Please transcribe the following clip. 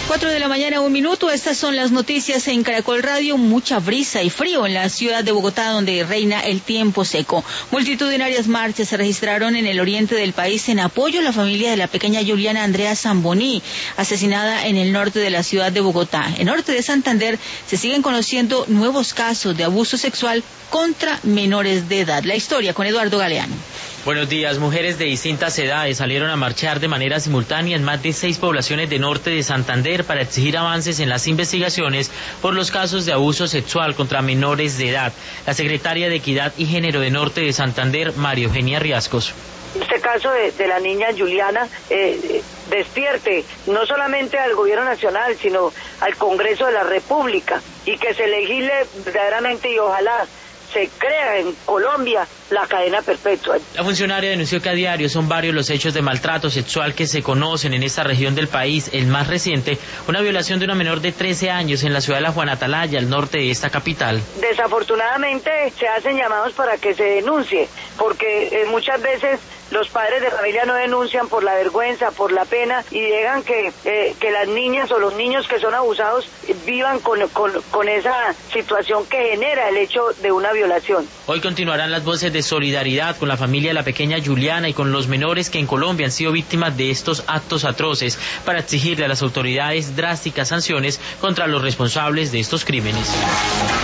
4:01 a.m. Estas son las noticias en Caracol Radio. Mucha brisa y frío en la ciudad de Bogotá, donde reina el tiempo seco. Multitudinarias marchas se registraron en el oriente del país en apoyo a la familia de la pequeña Juliana Andrea Zamboní, asesinada en el norte de la ciudad de Bogotá. En norte de Santander se siguen conociendo nuevos casos de abuso sexual contra menores de edad. La historia con Eduardo Galeano. Buenos días. Mujeres de distintas edades salieron a marchar de manera simultánea en más de 6 poblaciones de norte de Santander para exigir avances en las investigaciones por los casos de abuso sexual contra menores de edad. La secretaria de Equidad y Género de norte de Santander, María Eugenia Riascos. Este caso de la niña Juliana despierte no solamente al gobierno nacional, sino al Congreso de la República, y que se legisle verdaderamente, y ojalá se crea en Colombia la cadena perpetua. La funcionaria denunció que a diario son varios los hechos de maltrato sexual que se conocen en esta región del país. El más reciente, una violación de una menor de 13 años en la ciudad de La Juana Atalaya, al norte de esta capital. Desafortunadamente se hacen llamados para que se denuncie, porque muchas veces los padres de familia no denuncian por la vergüenza, por la pena, y dejan que las niñas o los niños que son abusados vivan con esa situación que genera el hecho de una violación. Hoy continuarán las voces de solidaridad con la familia de la pequeña Juliana y con los menores que en Colombia han sido víctimas de estos actos atroces, para exigirle a las autoridades drásticas sanciones contra los responsables de estos crímenes.